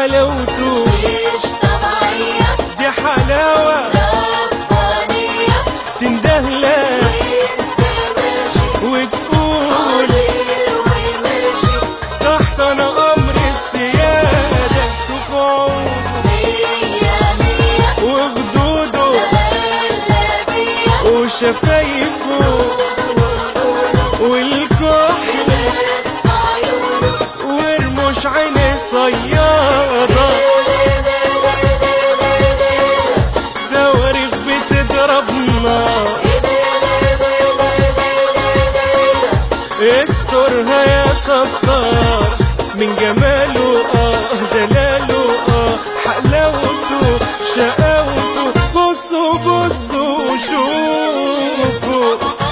حلاوته مش طبيعية، دي حلاوة ربانية. تندهلك وانت ماشي وتقول طاير وماشي، تحت انا امر السيادة. شوف عوده مية مية وخدوده مهلبية. وشفايفه والكحل الناس في عيونه ورموش عين صيادة. صواريخ بتضرب نار استرها يا ستار. من جماله دلاله حلاوته شقاوته. بصوا بصوا وشوفوا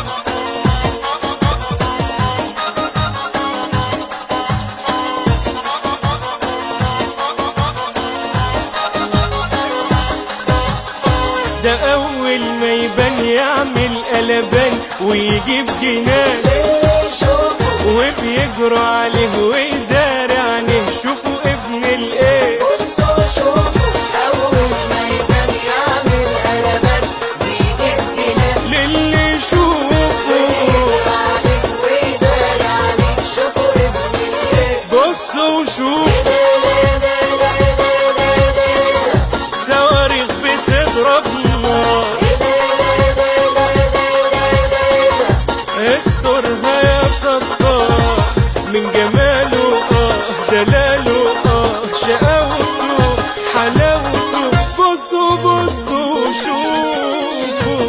ده أول ما يبان يعمل قلبان ويجيب جنان وبيجروا عليه ويداري عينيه. شوفوا ابن الايه بصوا شوفوا، أول ما يبان يعمل قلبان ويجيب جنان للي يشوفه. عليك ويداري عليك. شوفوا ابن الايه. بصوا وشوفوا صواريخ بتضرب نار استرها يا ستار. من جماله دلاله شقاوته حلاوته. بصوا بصوا وشوفوا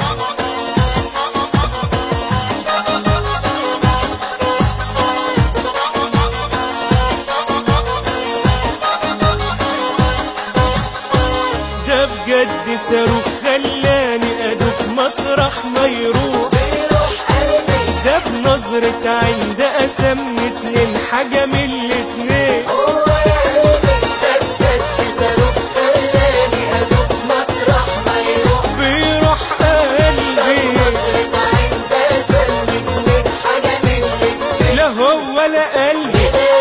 ده بجد صاروخ خلاني ادوخ مطرح ما يروح. ده بنظرة عين ده قسمني اتنين حاجة من الاتنين. بيروح قلبي لا هو ولا قلبي.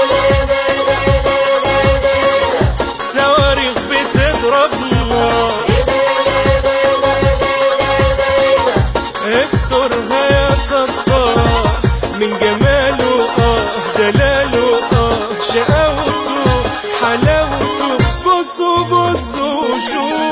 صواريخ بتضرب نار استرها يا ستار. من جماله دلاله شقاوته حلاوته. بصوا بصوا وشوفوا